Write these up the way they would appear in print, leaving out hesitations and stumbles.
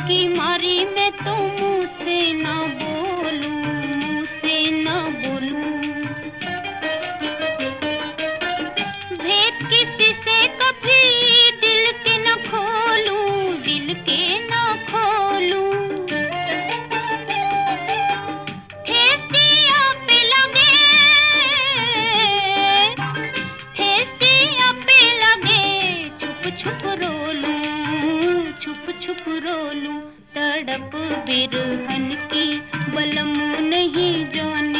की मारी मैं तो मुँह से ना बोलूं, मुँह से ना बोलूं। भेद किसी से कभी दिल के न खोलूं, दिल के न खोलूं। ठेस दिया पे लगे, ठेस दिया पे लगे, छुप छुप रो लूं, छुप छुप रो लूं। तड़प बिरहन की बलम नहीं जाने,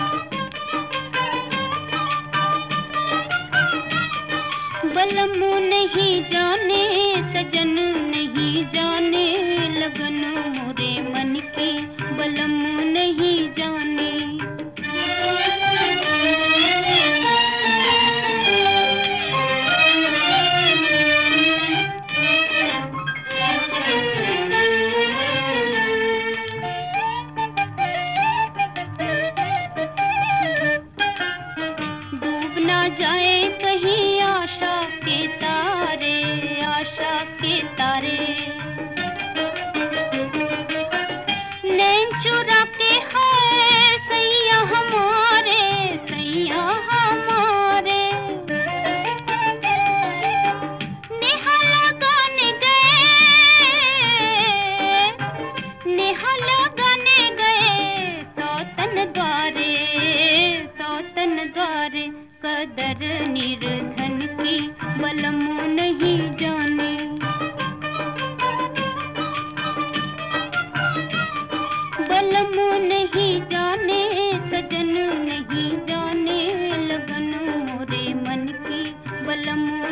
बलम नहीं जाने, सजन नहीं जाने, लगन मोरे मन की बलम नहीं जाने। डूब ना जाए कहीं आशा के तारे, आशा के तारे। नैन चुरा के है सैया हमारे, सैया हमारे। नेहा लगाने गए, नेहा लगाने गए सौतन द्वारे, सौतन द्वारे। कदर निर्धन की बलम नहीं जाने, बलम नहीं जाने, सजन नहीं जाने, लगन मोरे मन की बलम